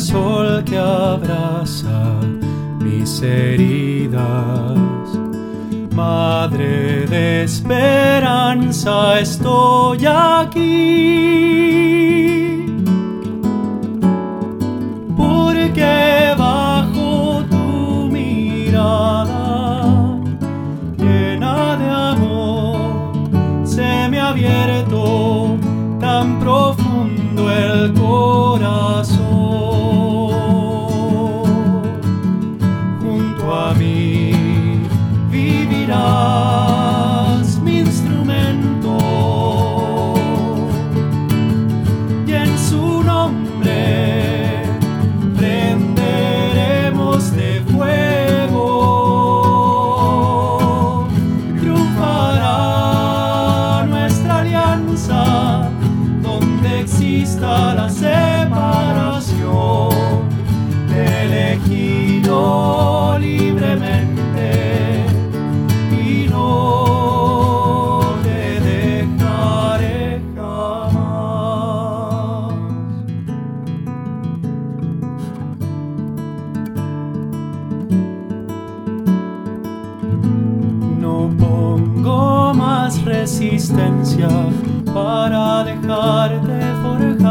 sol que abraza mis heridas. Madre de esperanza, estoy aquí, porque bajo tu mirada llena de amor se me ha abierto tan profundo el corazón. Junto a mí vivirás, mi instrumento, y en su nombre prenderemos de fuego. Triunfará nuestra alianza donde exista la separación. Te he elegido libremente y no te dejaré jamás. No pongo más resistencia para dejarte forjar.